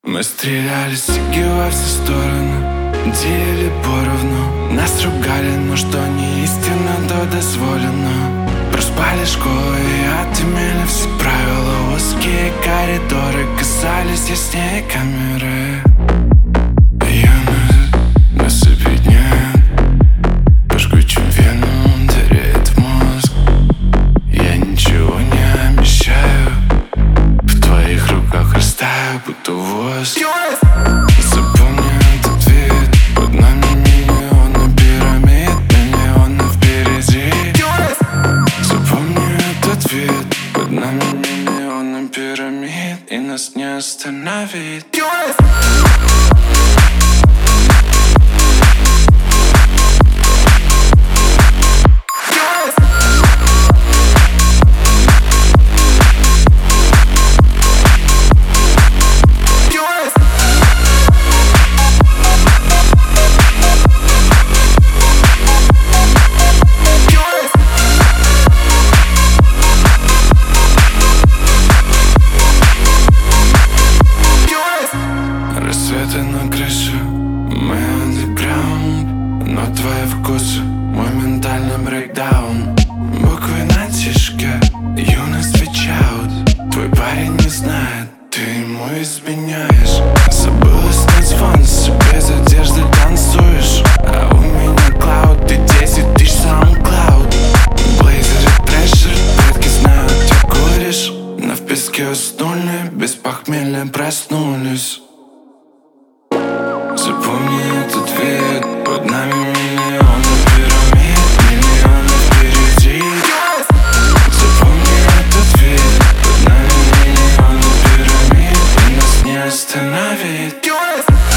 Мы стреляли стиги во все стороны, делили поровну. Нас ругали, но что не истинно, то дозволено. Проспали школу и отымели все правила. Узкие коридоры казались яснее камеры. Юность насыпет нет, по жгучим венам дарит мозг. Я ничего не обещаю, в твоих руках растаю, будто воск. Запомни этот вид, под нами миллионы пирамид, миллионы впереди. Запомни этот вид, под нами миллионы пирамид, и нас не остановить. Рассветы на крыше, мы андеграунд, но твои вкусы, мой ментальный брейкдаун. Буквы на тишке, юность вечаут. Твой парень не знает, ты ему изменяешь. Забыла снять звон, себе без одежды танцуешь. А у меня клауд, и 10 тысяч SoundCloud. Блейзеры, трэшер, предки знают, ты куришь. Но в песке уснули, без похмелья проснулись. Запомни этот вид, под нами миллионы пирамид, миллионы впереди. Запомни этот вид, под нами миллионы пирамид, и нас не остановить.